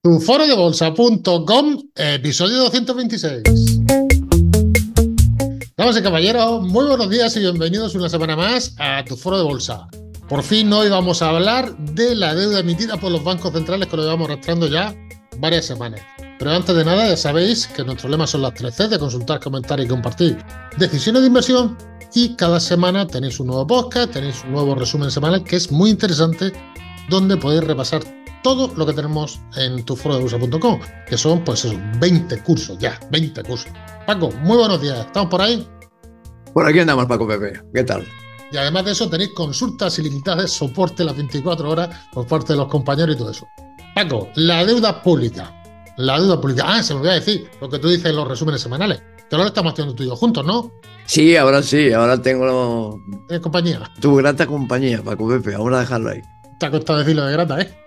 Tuforodebolsa.com, episodio 226. Damas y caballeros, muy buenos días y bienvenidos una semana más a Tu Foro de Bolsa. Por fin hoy vamos a hablar de la deuda emitida por los bancos centrales que lo llevamos arrastrando ya varias semanas. Pero antes de nada, ya sabéis que nuestros lemas son las 3 C de consultar, comentar y compartir decisiones de inversión. Y cada semana tenéis un nuevo podcast, tenéis un nuevo resumen semanal que es muy interesante, donde podéis repasar todo lo que tenemos en tuforodebolsa.com, que son, pues eso, 20 cursos ya, 20 cursos. Paco, muy buenos días, ¿estamos por ahí? Por aquí andamos, Paco Pepe. ¿Qué tal? Y además de eso tenéis consultas ilimitadas, soporte las 24 horas por parte de los compañeros y todo eso. Paco, la deuda pública. La deuda pública. Ah, se me olvidó decir lo que tú dices en los resúmenes semanales. Que ahora lo estamos haciendo tú y yo juntos, ¿no? Sí, ahora tengo ¿Tienes compañía? tu grata compañía, Paco Pepe. Vamos a dejarlo ahí. Te ha costado decirlo de grata, ¿eh?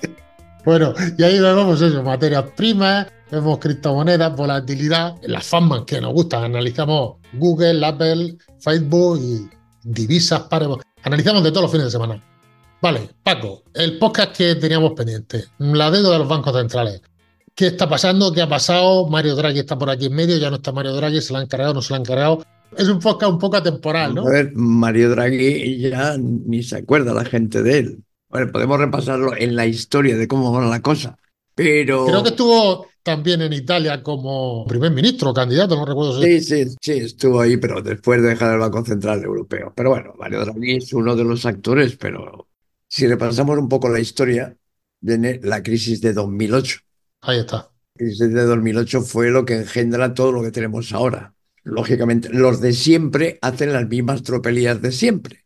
Bueno, y ahí vemos pues eso, materias primas, vemos criptomonedas, volatilidad, las FANMAS que nos gustan, analizamos Google, Apple, Facebook y divisas, pares, analizamos de todos los fines de semana. Vale, Paco, el podcast que teníamos pendiente, la deuda de los bancos centrales. ¿Qué está pasando? ¿Qué ha pasado? Mario Draghi está por aquí en medio, ya no está Mario Draghi, se la han cargado, no se la han cargado. Es un podcast un poco atemporal, Vamos a ¿no? ver, Mario Draghi ya ni se acuerda la gente de él. Bueno, podemos repasarlo en la historia de cómo va la cosa. Creo que Pero estuvo también en Italia como primer ministro o candidato, no recuerdo si. sí, estuvo ahí, pero después de dejar el Banco Central Europeo. Pero bueno, Mario Draghi es uno de los actores, pero si repasamos un poco la historia, viene la crisis de 2008. Ahí está. Crisis de 2008 fue lo que engendra todo lo que tenemos ahora. Lógicamente, los de siempre hacen las mismas tropelías de siempre.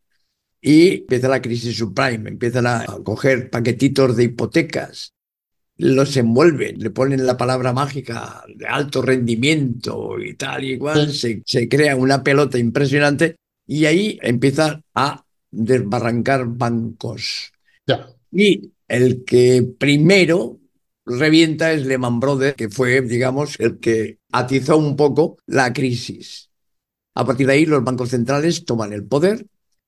Y empieza la crisis subprime, empiezan a coger paquetitos de hipotecas, los envuelven, le ponen la palabra mágica de alto rendimiento y tal y igual, Sí, se crea una pelota impresionante y ahí empiezan a desbarrancar bancos. ya. Y el que primero revienta es Lehman Brothers, que fue, digamos, el que atizó un poco la crisis. A partir de ahí, los bancos centrales toman el poder,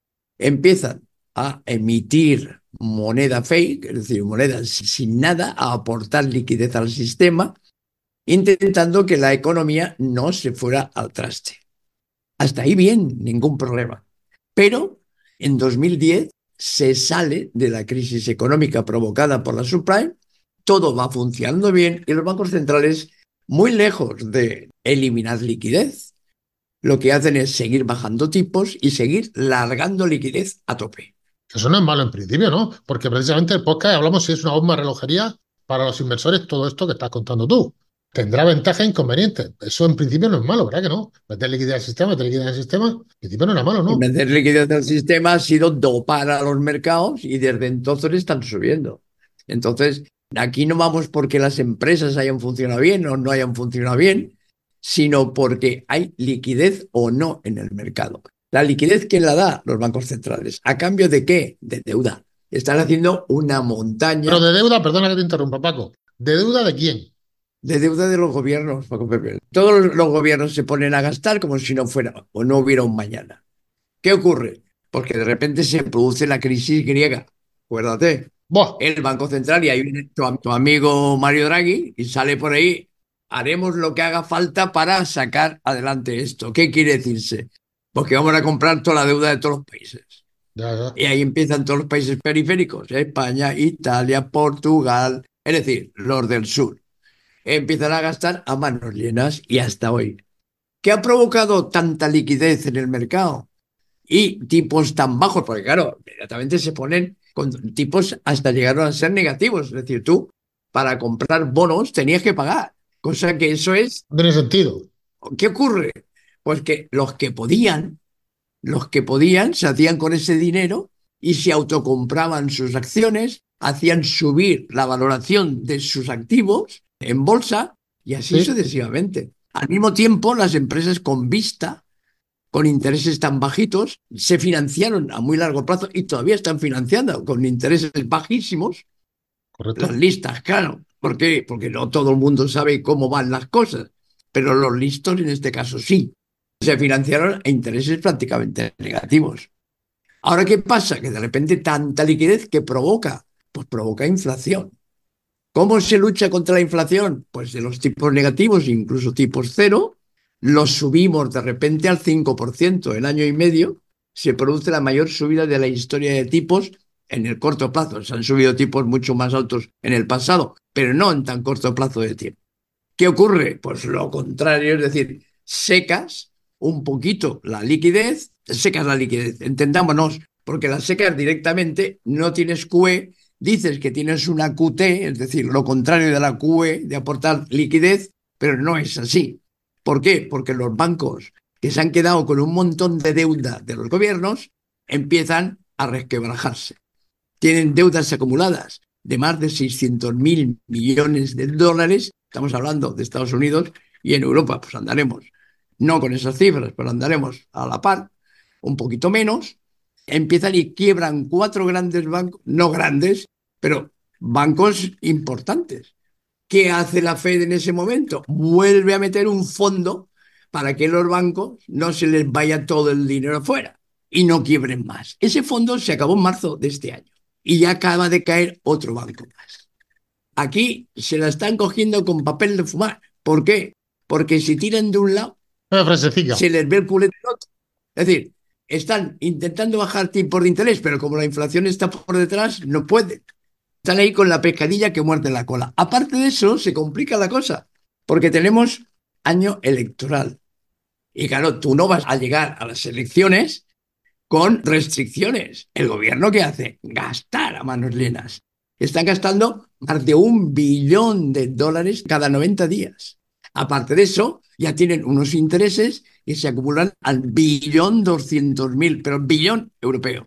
empiezan a emitir moneda fake, es decir, monedas sin nada, a aportar liquidez al sistema, intentando que la economía no se fuera al traste. Hasta ahí bien, ningún problema. Pero en 2010 se sale de la crisis económica provocada por la subprime, todo va funcionando bien y los bancos centrales, muy lejos de eliminar liquidez, lo que hacen es seguir bajando tipos y seguir largando liquidez a tope. Eso no es malo en principio, ¿no? Porque precisamente el podcast hablamos si es una bomba de relojería para los inversores, todo esto que estás contando tú. Tendrá ventajas e inconvenientes. Eso en principio no es malo, ¿verdad que no? Meter liquidez al sistema, meter liquidez al sistema, en principio no era malo, Y ¿no? meter liquidez al sistema ha sido dopar a los mercados y desde entonces están subiendo. Entonces, aquí no vamos porque las empresas hayan funcionado bien o no hayan funcionado bien, sino porque hay liquidez o no en el mercado. La liquidez, ¿quién la da? Los bancos centrales. ¿A cambio de qué? De deuda. Están haciendo una Pero montaña de deuda, perdona que te interrumpa, Paco. ¿De deuda de quién? de deuda de los gobiernos, Paco Pepe. Todos los gobiernos se ponen a gastar como si no fuera o no hubiera un mañana. ¿Qué ocurre? Porque de repente se produce la crisis griega. Acuérdate, Buah, el Banco Central y ahí viene tu amigo Mario Draghi y sale por ahí, haremos lo que haga falta para sacar adelante esto. ¿Qué quiere decirse? Pues que vamos a comprar toda la deuda de todos los países. ya, ya. Y ahí empiezan todos los países periféricos, España, Italia, Portugal, es decir, los del sur. Empiezan a gastar a manos llenas y hasta hoy. ¿Qué ha provocado tanta liquidez en el mercado? Y tipos tan bajos, porque claro, inmediatamente se ponen con tipos hasta llegaron a ser negativos. Es decir, tú para comprar bonos tenías que pagar, cosa que eso es, No tiene sentido. ¿qué ocurre? Pues que los que podían se hacían con ese dinero y se autocompraban sus acciones, hacían subir la valoración de sus activos en bolsa y así Sí, sucesivamente. Al mismo tiempo, las empresas con vista con intereses tan bajitos, se financiaron a muy largo plazo y todavía están financiando con intereses bajísimos. Las correcto. listas, claro. ¿Por qué? Porque no todo el mundo sabe cómo van las cosas, pero los listos en este caso sí. Se financiaron a intereses prácticamente negativos. Ahora, ¿qué pasa? Que de repente tanta liquidez que provoca, pues provoca inflación. ¿Cómo se lucha contra la inflación? Pues de los tipos negativos, incluso tipos cero, los subimos de repente al 5%. En año y medio se produce la mayor subida de la historia de tipos en el corto plazo. Se han subido tipos mucho más altos en el pasado, pero no en tan corto plazo de tiempo. ¿Qué ocurre? Pues lo contrario, es decir, secas un poquito la liquidez, entendámonos, porque la secas directamente, no tienes QE, dices que tienes una QT, es decir, lo contrario de la QE, de aportar liquidez, pero no es así. ¿Por qué? Porque los bancos que se han quedado con un montón de deuda de los gobiernos empiezan a resquebrajarse. Tienen deudas acumuladas de más de 600.000 millones de dólares. Estamos hablando de Estados Unidos, y en Europa pues andaremos, no con esas cifras, pero andaremos a la par, un poquito menos. Empiezan y quiebran cuatro grandes bancos, no grandes, pero bancos importantes. ¿Qué hace la Fed en ese momento? Vuelve a meter un fondo para que los bancos no se les vaya todo el dinero afuera y no quiebren más. Ese fondo se acabó en marzo de este año y ya acaba de caer otro banco más. Aquí se la están cogiendo con papel de fumar. ¿Por qué? Porque si tiran de un lado, Una frasecilla. se les ve el culete del otro. Es decir, están intentando bajar tipos de interés, pero como la inflación está por detrás, no pueden. Están ahí con la pescadilla que muerde la cola. Aparte de eso, se complica la cosa, porque tenemos año electoral. Y claro, tú no vas a llegar a las elecciones con restricciones. ¿El gobierno qué hace? Gastar a manos llenas. Están gastando más de $1 billón cada 90 días. Aparte de eso, ya tienen unos intereses que se acumulan al 1.200.000, pero billón europeo.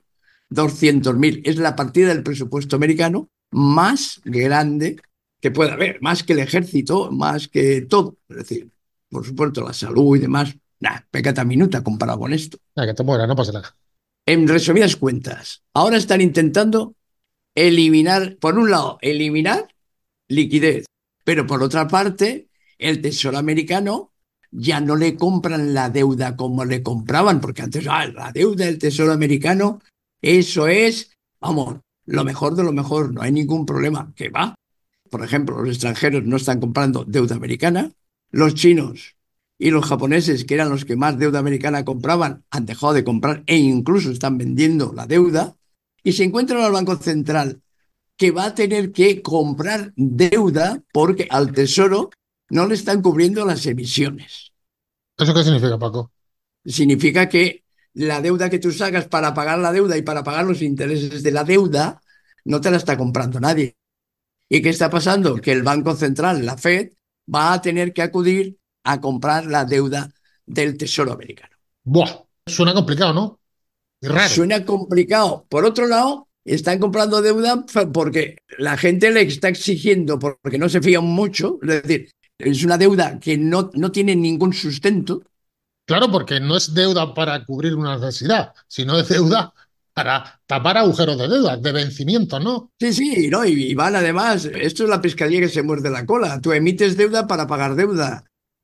200.000 es la partida del presupuesto americano más grande que pueda haber, más que el ejército, más que todo. Es decir, por supuesto, la salud y demás, nah, pecata minuta comparado con esto. Que te muera, no pasa nada. En resumidas cuentas, ahora están intentando eliminar, por un lado, eliminar liquidez, pero por otra parte, el Tesoro americano ya no le compran la deuda como le compraban, porque antes, la deuda del Tesoro americano, eso es, vamos, lo mejor de lo mejor, no hay ningún problema. ¿Qué va? Por ejemplo, los extranjeros no están comprando deuda americana, los chinos y los japoneses, que eran los que más deuda americana compraban, han dejado de comprar e incluso están vendiendo la deuda, y se encuentran al Banco Central, que va a tener que comprar deuda porque al Tesoro no le están cubriendo las emisiones. ¿Eso qué significa, Paco? Significa que la deuda que tú sacas para pagar la deuda y para pagar los intereses de la deuda no te la está comprando nadie. ¿Y qué está pasando? Que el Banco Central, la Fed, va a tener que acudir a comprar la deuda del Tesoro americano. Buah, suena complicado, ¿no? Y raro. Suena complicado. Por otro lado, están comprando deuda porque la gente le está exigiendo, porque no se fían mucho, es decir, es una deuda que no tiene ningún sustento. Claro, porque no es deuda para cubrir una necesidad, sino es deuda para tapar agujeros de deuda, de vencimiento, ¿no? Sí, sí, ¿no? Y van además, esto es la pescadilla que se muerde la cola. Tú emites deuda para pagar deuda.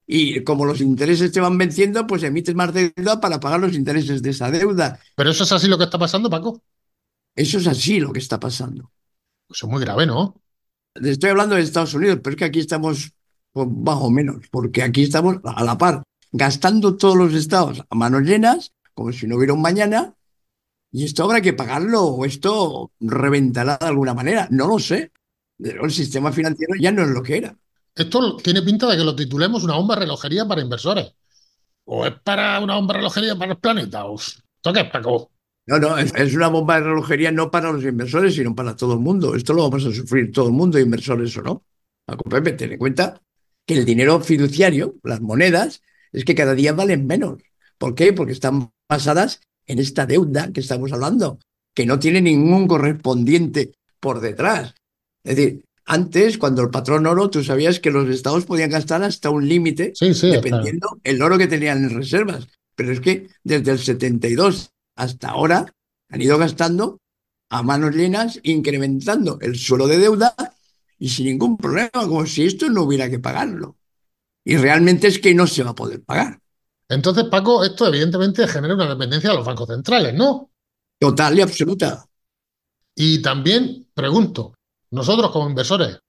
Y como los intereses te van venciendo, pues emites más deuda para pagar los intereses de esa deuda. Pero eso es así lo que está pasando, Paco. Eso es así lo que está pasando. Eso es muy grave, ¿no? Estoy hablando de Estados Unidos, pero es que aquí estamos pues, más o menos, porque aquí estamos a la par, gastando todos los estados a manos llenas, como si no hubiera un mañana, y esto habrá que pagarlo, o esto reventará de alguna manera, no lo sé. El sistema financiero ya no es lo que era. Esto tiene pinta de que lo titulemos una bomba de relojería para inversores. ¿O es para una bomba de relojería para el planeta? Uf, ¿esto qué es, Paco? No, no, es una bomba de relojería no para los inversores, sino para todo el mundo. Esto lo vamos a sufrir todo el mundo, inversores o no. Paco Pepe, ten en cuenta que el dinero fiduciario, las monedas, es que cada día valen menos. ¿Por qué? Porque están basadas en esta deuda que estamos hablando, que no tiene ningún correspondiente por detrás. Es decir, antes, cuando el patrón oro, tú sabías que los estados podían gastar hasta un límite, Sí, sí, está. dependiendo el oro que tenían en reservas. Pero es que desde el 72 hasta ahora han ido gastando a manos llenas, incrementando el suelo de deuda y sin ningún problema, como si esto no hubiera que pagarlo. Y realmente es que no se va a poder pagar. Entonces, Paco, esto evidentemente genera una dependencia de los bancos centrales, ¿no? Total y absoluta. Y también pregunto, nosotros como inversores,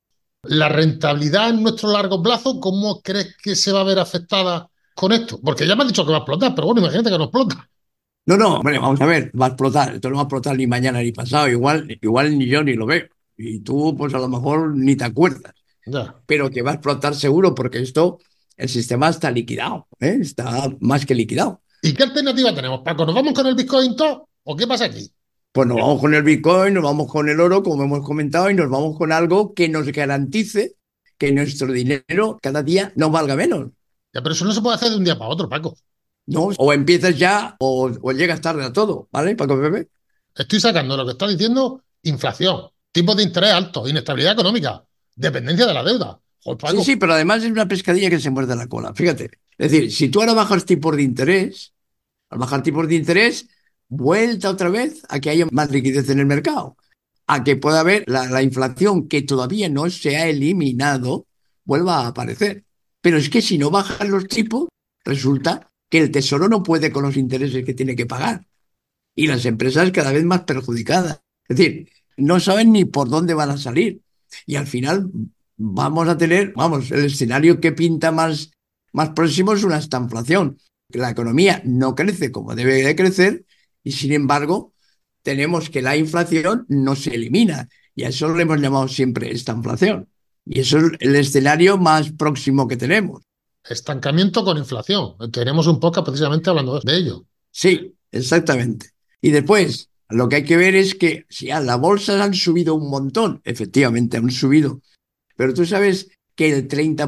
La rentabilidad en nuestro largo plazo, ¿cómo crees que se va a ver afectada con esto? Porque ya me han dicho que va a explotar, pero bueno, imagínate que no explota. No, no, hombre, vamos a ver, va a explotar. Esto no va a explotar ni mañana ni pasado. Igual ni yo ni lo veo. Y tú, pues a lo mejor ni te acuerdas. Ya. Pero que va a explotar seguro porque el sistema está liquidado, ¿eh? Está más que liquidado. ¿Y qué alternativa tenemos, Paco? ¿Nos vamos con el Bitcoin todo? ¿O qué pasa aquí? Pues nos vamos con el Bitcoin, nos vamos con el oro, como hemos comentado, y nos vamos con algo que nos garantice que nuestro dinero cada día no valga menos. Ya, pero eso no se puede hacer de un día para otro, Paco. ¿No? O empiezas ya o llegas tarde a todo, ¿vale, Paco Pepe? Estoy sacando lo que está diciendo inflación, tipos de interés altos, inestabilidad económica, dependencia de la deuda. Joder, Sí, Paco, sí, pero además es una pescadilla que se muerde la cola. Fíjate. Es decir, si tú ahora bajas tipos de interés, al bajar tipos de interés, vuelta otra vez a que haya más liquidez en el mercado, a que pueda haber la inflación que todavía no se ha eliminado, vuelva a aparecer. Pero es que si no bajan los tipos, resulta que el Tesoro no puede con los intereses que tiene que pagar y las empresas cada vez más perjudicadas. Es decir, no saben ni por dónde van a salir. Y al final vamos a tener, vamos, el escenario que pinta más próximo es una estanflación. La economía no crece como debe de crecer y sin embargo tenemos que la inflación no se elimina. Y a eso le hemos llamado siempre estanflación. Y eso es el escenario más próximo que tenemos. estancamiento con inflación. Tenemos un podcast precisamente hablando de ello. Sí, exactamente. Y después, lo que hay que ver es que si a la bolsa han subido un montón, efectivamente han subido, pero tú sabes que el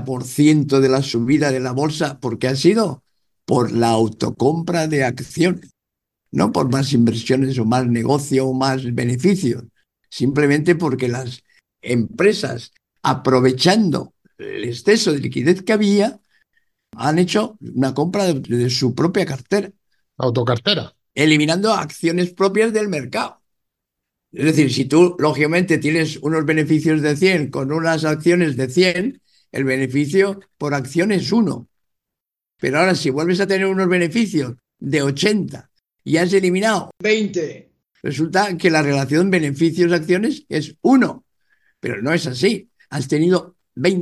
30% de la subida de la bolsa, ¿por qué ha sido? Por la autocompra de acciones, no por más inversiones o más negocio o más beneficios, simplemente porque las empresas, aprovechando el exceso de liquidez que había, han hecho una compra de su propia cartera Autocartera. eliminando acciones propias del mercado. Es decir, si tú, lógicamente, tienes unos beneficios de 100 con unas acciones de 100, el beneficio por acción es uno. Pero ahora, si vuelves a tener unos beneficios de 80 y has eliminado 20, resulta que la relación beneficios-acciones es uno. Pero no es así. Has tenido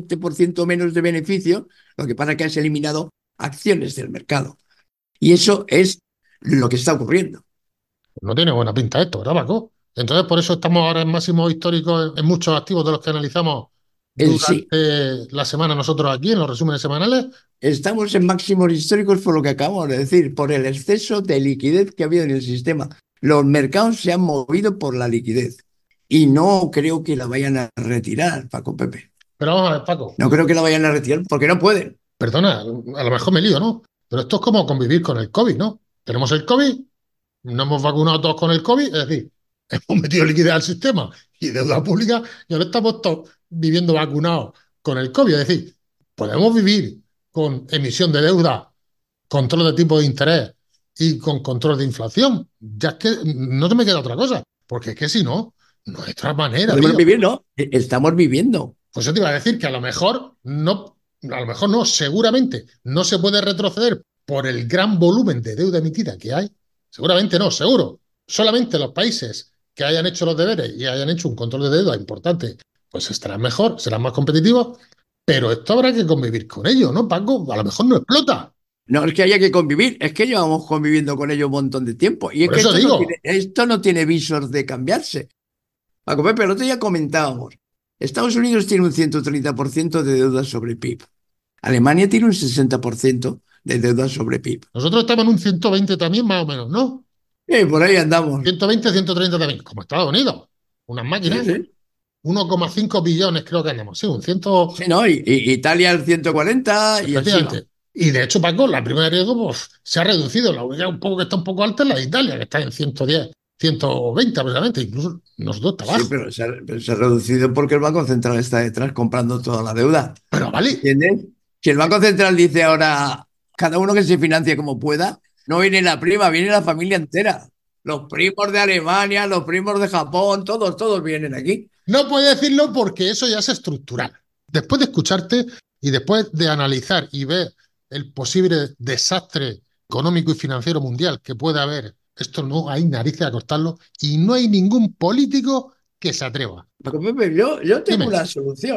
20% menos de beneficio, lo que pasa es que has eliminado acciones del mercado. Y eso es lo que está ocurriendo. No tiene buena pinta esto, ¿verdad, Paco? Entonces, por eso estamos ahora en máximos históricos en muchos activos de los que analizamos Sí, durante la semana nosotros aquí, en los resúmenes semanales. estamos en máximos históricos por lo que acabamos de decir, por el exceso de liquidez que ha habido en el sistema. Los mercados se han movido por la liquidez y no creo que la vayan a retirar, Paco Pepe. Pero vamos a ver, Paco, No creo que la vayan a retirar porque no pueden. perdona, a lo mejor me lío, ¿no? Pero esto es como convivir con el COVID, ¿no? Tenemos el COVID, no hemos vacunado todos con el COVID, es decir, hemos metido liquidez al sistema y deuda pública y ahora estamos todos viviendo vacunados con el COVID. Es decir, podemos vivir con emisión de deuda, control de tipo de interés y con control de inflación. Ya es que no te me queda otra cosa, porque es que si no, no hay otra manera, Podemos tío. vivir, ¿no? Estamos viviendo. Pues yo te iba a decir que a lo mejor no, seguramente no se puede retroceder por el gran volumen de deuda emitida que hay. Seguramente no, seguro. Solamente los países que hayan hecho los deberes y hayan hecho un control de deuda importante, pues estarán mejor, serán más competitivos, pero esto habrá que convivir con ello, ¿no, Paco? A lo mejor no explota. No es que haya que convivir, es que llevamos conviviendo con ellos un montón de tiempo. Y es Por que eso digo, esto no tiene visos de cambiarse. Paco Pepe, el otro día comentábamos, Estados Unidos tiene un 130% de deuda sobre PIB. Alemania tiene un 60% de deuda sobre PIB. nosotros estamos en un 120 también, más o menos, ¿no? Por ahí andamos. 120, 130 también, como Estados Unidos. Unas Sí, máquinas, sí. 1,5 billones creo que andamos. Sí, un 100. Sí, ¿no? Y Italia el 140 y así va. Efectivamente. Y de hecho, Paco, la prima de riesgo pues, se ha reducido. La única un poco que está un poco alta es la de Italia, que está en 110, 120 precisamente. Incluso nosotros está Sí, abajo. pero se ha reducido porque el Banco Central está detrás comprando toda la deuda. Pero vale, ¿Entiendes? Si el Banco Central dice ahora, cada uno que se financie como pueda, no viene la prima, viene la familia entera. Los primos de Alemania, los primos de Japón, todos vienen aquí. no puede decirlo porque eso ya es estructural. Después de escucharte y después de analizar y ver el posible desastre económico y financiero mundial que puede haber, esto no hay narices a cortarlo y no hay ningún político que se atreva. Paco Pepe, yo tengo Dime, una solución.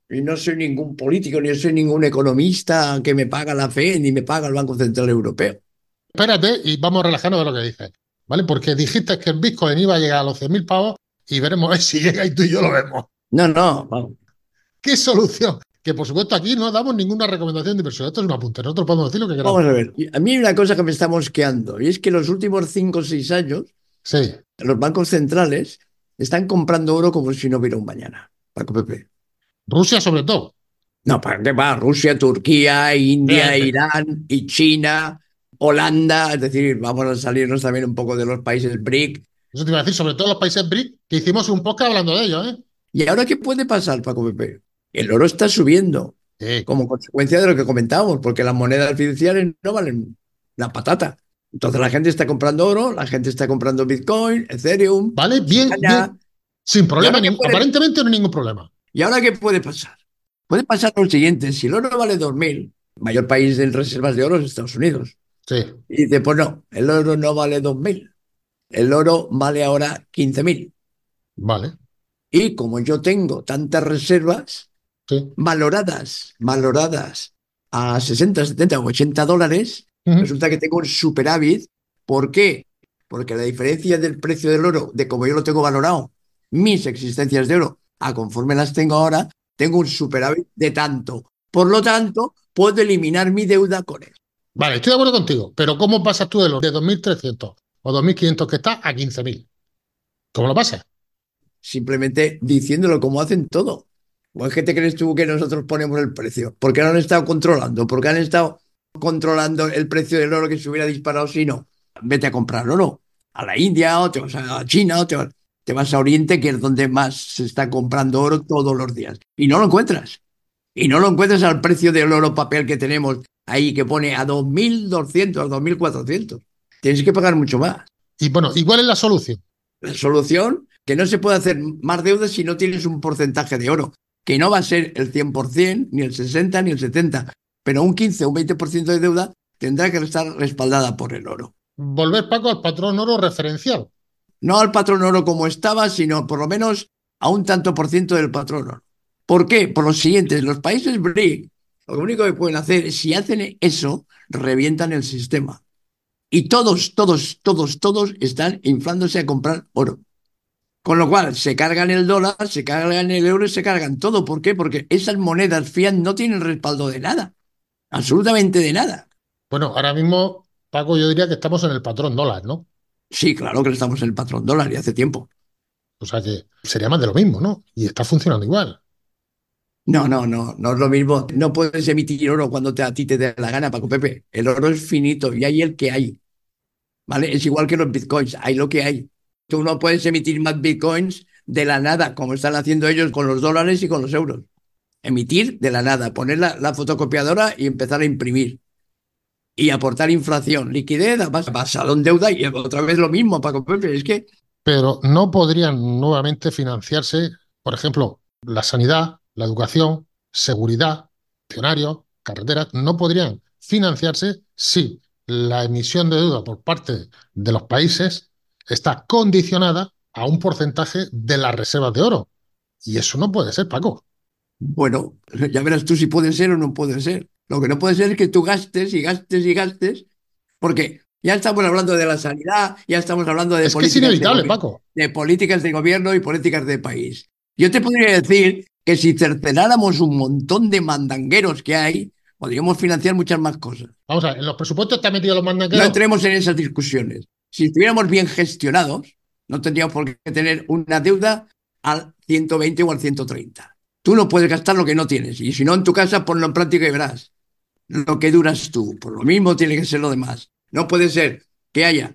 Y no soy ningún político, ni soy ningún economista que me paga la FED, ni me paga el Banco Central Europeo. Espérate y vamos a relajarnos de lo que dices, ¿vale? Porque dijiste que el Bitcoin iba a llegar a los 100.000 pavos y veremos a ver si llega y tú y yo lo vemos. No, no, vamos. ¿Qué solución? Que por supuesto aquí no damos ninguna recomendación de inversión. Esto es un apunte. Nosotros podemos decir lo que queramos. Vamos a ver. A mí hay una cosa que me está mosqueando, y es que los últimos 5 o 6 años, Sí. los bancos centrales están comprando oro como si no hubiera un mañana. Paco Pepe. Rusia sobre todo. No, ¿para qué va? Rusia, Turquía, India, Bien. Irán y China, Holanda, es decir, vamos a salirnos también un poco de los países BRIC. Eso te iba a decir, sobre todo los países BRIC, que hicimos un podcast hablando de ellos, ¿eh? ¿Y ahora qué puede pasar, Paco Pepe? El oro está subiendo Sí. como consecuencia de lo que comentábamos, porque las monedas fiduciarias no valen la patata. Entonces la gente está comprando oro, la gente está comprando Bitcoin, Ethereum, ¿Vale? Bien, Solana. bien. Sin ¿Y problema, ahora qué puede, aparentemente no hay ningún problema. y ahora qué puede pasar? Puede pasar lo siguiente, si el oro vale 2.000, el mayor país en reservas de oro es Estados Unidos. Sí. Y dice, pues no, el oro no vale 2.000, el oro vale ahora 15.000. Vale. Y como yo tengo tantas reservas Sí. valoradas a 60, 70 o $80, Ujú. resulta que tengo un superávit. ¿Por qué? Porque la diferencia del precio del oro, de como yo lo tengo valorado, mis existencias de oro, a conforme las tengo ahora, tengo un superávit de tanto. Por lo tanto, puedo eliminar mi deuda con él. Vale, estoy de acuerdo contigo. Pero ¿cómo pasas tú de los de 2.300 o 2.500 que está a 15.000? ¿Cómo lo pasas? Simplemente diciéndolo como hacen todo. ¿O es que te crees tú que nosotros ponemos el precio? Porque no han estado controlando, porque han estado controlando el precio del oro que se hubiera disparado si no. Vete a comprar oro a la India o te vas a China te vas a Oriente, que es donde más se está comprando oro todos los días. Y no lo encuentras. Y no lo encuentras al precio del oro papel que tenemos ahí, que pone a 2.200, a 2.400. Tienes que pagar mucho más. Y bueno, igual es la solución. La solución, que no se puede hacer más deuda si no tienes un porcentaje de oro, que no va a ser el 100%, ni el 60, ni el 70, pero un 15 o un 20% de deuda tendrá que estar respaldada por el oro. Volver, Paco, al patrón oro referencial. No al patrón oro como estaba, sino por lo menos a un tanto por ciento del patrón oro. ¿Por qué? Por lo siguiente, los países BRIC, lo único que pueden hacer, si hacen eso, revientan el sistema. Y todos están inflándose a comprar oro. Con lo cual, se cargan el dólar, se cargan el euro y se cargan todo. ¿Por qué? Porque esas monedas fiat no tienen respaldo de nada, absolutamente de nada. Bueno, ahora mismo, Paco, yo diría que estamos en el patrón dólar, ¿no? Sí, claro que estamos en el patrón dólar y hace tiempo. O sea que sería más de lo mismo, ¿no? Y está funcionando igual. No, no, no, no es lo mismo. No puedes emitir oro cuando a ti te dé la gana, Paco Pepe. El oro es finito y hay el que hay, ¿vale? Es igual que los bitcoins, hay lo que hay. Tú no puedes emitir más bitcoins de la nada, como están haciendo ellos con los dólares y con los euros. Emitir de la nada, poner la fotocopiadora y empezar a imprimir. Y aportar inflación, liquidez, basado en deuda y otra vez lo mismo, Paco Pepe. Es que, Pero no podrían nuevamente financiarse, por ejemplo, la sanidad, la educación, seguridad, funcionarios, carreteras, no podrían financiarse si la emisión de deuda por parte de los países está condicionada a un porcentaje de las reservas de oro. Y eso no puede ser, Paco. bueno, ya verás tú si puede ser o no puede ser. Lo que no puede ser es que tú gastes y gastes y gastes, porque ya estamos hablando de la sanidad, ya estamos hablando Es que es inevitable, Paco. de políticas de gobierno y políticas de país. Yo te podría decir que si cercenáramos un montón de mandangueros que hay, podríamos financiar muchas más cosas. Vamos a ver, en los presupuestos están metidos los No mandangueros. entremos en esas discusiones. Si estuviéramos bien gestionados, no tendríamos por qué tener una deuda al 120 o al 130. Tú no puedes gastar lo que no tienes. Y si no, en tu casa, ponlo en práctica y verás lo que duras tú. Por lo mismo tiene que ser lo demás. No puede ser que haya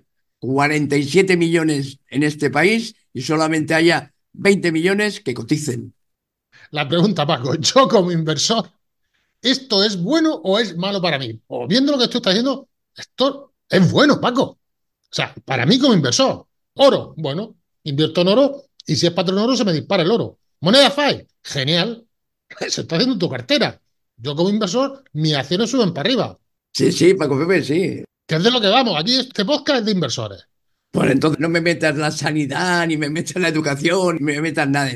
47 millones en este país y solamente haya 20 millones que coticen. La pregunta, Paco, yo como inversor, ¿esto es bueno o es malo para mí? O viendo lo que tú estás haciendo, esto es bueno, Paco. O sea, para mí como inversor, oro, bueno, invierto en oro y si es patrón oro se me dispara el oro. Moneda FI, genial, se está haciendo en tu cartera. Yo como inversor, mis acciones suben para arriba. Sí, sí, Paco Pepe, sí. Que es de lo que vamos, aquí este podcast es de inversores. Pues entonces no me metas la sanidad, ni me metas la educación, ni me metas nada de nada.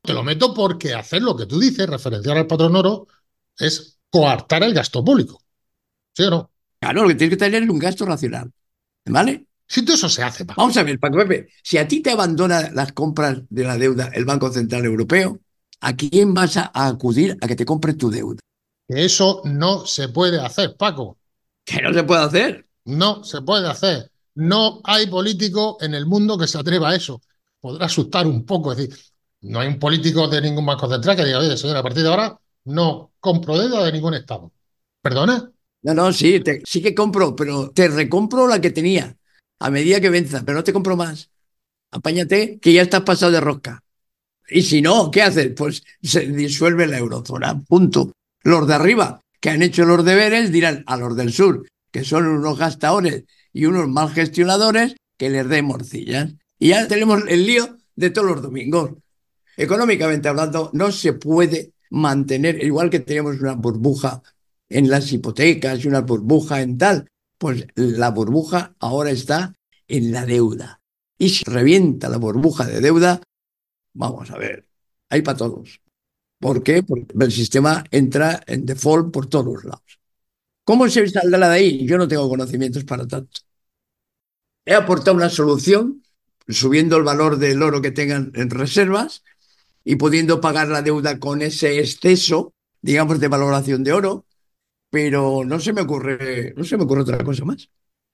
te lo meto porque hacer lo que tú dices, referenciar al patrón oro, es coartar el gasto público. ¿Sí o no? Claro, lo que tienes que tener es un gasto racional. ¿Vale? Si todo eso se hace, Paco. Vamos a ver, Paco Pepe, si a ti te abandona las compras de la deuda el Banco Central Europeo, ¿a quién vas a acudir a que te compre tu deuda? Que eso no se puede hacer, Paco. ¿Qué no se puede hacer? No se puede hacer. No hay político en el mundo que se atreva a eso. Podrá asustar un poco, es decir, no hay un político de ningún banco central que diga, oye, señor, a partir de ahora no compro deuda de ningún Estado. ¿Perdona? No, no, sí, sí que compro, pero te recompro la que tenía a medida que venza, pero no te compro más. Apáñate, que ya estás pasado de rosca. Y si no, ¿qué haces? Pues se disuelve la eurozona, punto. Los de arriba, que han hecho los deberes, dirán a los del sur, que son unos gastadores y unos mal gestionadores, que les den morcillas. Y ya tenemos el lío de todos los domingos. Económicamente hablando, no se puede mantener, igual que tenemos una burbuja en las hipotecas y una burbuja en tal, pues la burbuja ahora está en la deuda. Y si revienta la burbuja de deuda, vamos a ver, hay para todos. ¿Por qué? Porque el sistema entra en default por todos lados. ¿Cómo se saldrá de ahí? Yo no tengo conocimientos para tanto. He aportado una solución subiendo el valor del oro que tengan en reservas y pudiendo pagar la deuda con ese exceso, digamos, de valoración de oro, pero no se me ocurre otra cosa más.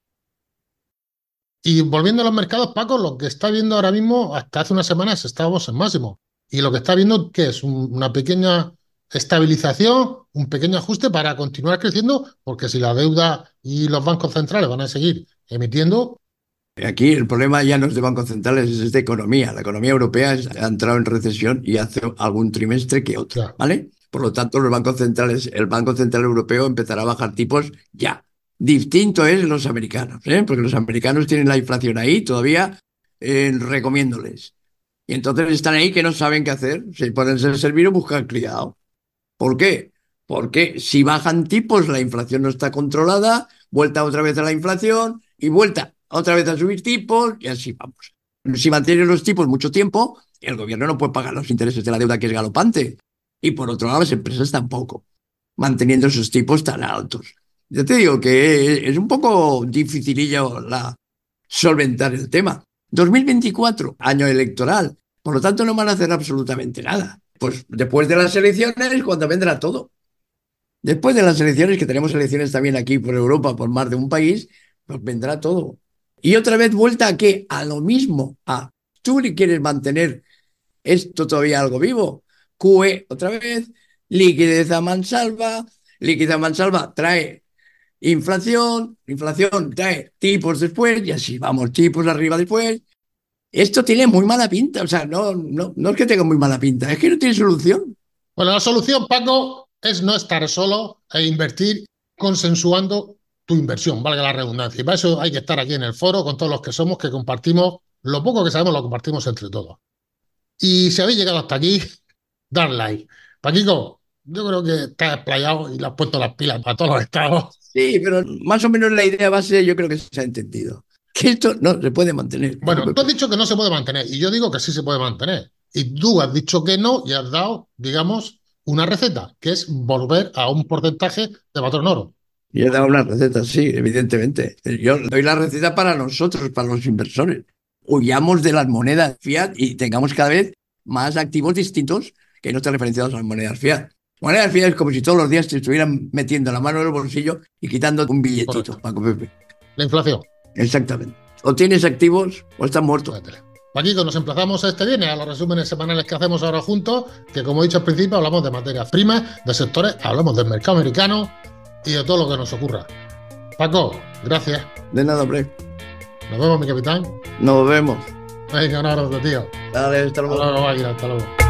Y volviendo a los mercados, Paco, lo que está viendo ahora mismo, hasta hace unas semanas estábamos en máximo. Y lo que está viendo, ¿qué es? Una pequeña estabilización, un pequeño ajuste para continuar creciendo, porque si la deuda y los bancos centrales van a seguir emitiendo, Aquí el problema ya no es de bancos centrales, es de economía. La economía europea ha entrado en recesión y hace algún trimestre que otro, ya. ¿vale? Por lo tanto, los bancos centrales, el Banco Central Europeo empezará a bajar tipos ya. Distinto es los americanos, ¿eh? Porque los americanos tienen la inflación ahí todavía recomiéndoles. Y entonces están ahí que no saben qué hacer. Se ponen a servir o buscan criado. ¿Por qué? Porque si bajan tipos, la inflación no está controlada, vuelta otra vez a la inflación y vuelta otra vez a subir tipos y así vamos. Si mantienen los tipos mucho tiempo, el gobierno no puede pagar los intereses de la deuda que es galopante. Y por otro lado, las empresas tampoco, manteniendo esos tipos tan altos. Yo te digo que es un poco dificilillo solventar el tema. 2024, año electoral. Por lo tanto, no van a hacer absolutamente nada. Pues después de las elecciones, cuando vendrá todo. Después de las elecciones, que tenemos elecciones también aquí por Europa, por más de un país, pues vendrá todo. Y otra vez vuelta a qué? A lo mismo. Tú le quieres mantener esto todavía algo vivo. QE otra vez, liquidez a mansalva, liquidez a mansalva trae inflación trae tipos después, y así vamos, tipos arriba después. Esto tiene muy mala pinta, o sea, no es que tenga muy mala pinta, es que no tiene solución. Bueno, la solución, Paco, es no estar solo e invertir consensuando tu inversión, valga la redundancia. Y para eso hay que estar aquí en el foro con todos los que somos, que compartimos, lo poco que sabemos lo compartimos entre todos. Y si habéis llegado hasta aquí, dar like. Paquico, yo creo que te has explayado y le has puesto las pilas para todos los estados. Sí, pero más o menos la idea base yo creo que se ha entendido. Que esto no se puede mantener. Bueno, tú has dicho que no se puede mantener y yo digo que sí se puede mantener. Y tú has dicho que no y has dado, digamos, una receta, que es volver a un porcentaje de patrón oro. Yo he dado una receta, sí, evidentemente. Yo doy la receta para nosotros, para los inversores. Huyamos de las monedas fiat y tengamos cada vez más activos distintos que no estén referenciados a las monedas fiat. Monedas fiat es como si todos los días te estuvieran metiendo la mano en el bolsillo y quitando un billetito, Correcto. Paco Pepe. La inflación. Exactamente. O tienes activos o estás muerto. Paquito, nos emplazamos este viernes a los resúmenes semanales que hacemos ahora juntos, que como he dicho al principio, hablamos de materias primas, de sectores, hablamos del mercado americano y de todo lo que nos ocurra. Paco, gracias. De nada, hombre. Nos vemos, mi capitán. Nos vemos. Venga, un abrazo, tío. Dale, hasta luego. Hasta luego, Máquina, hasta luego.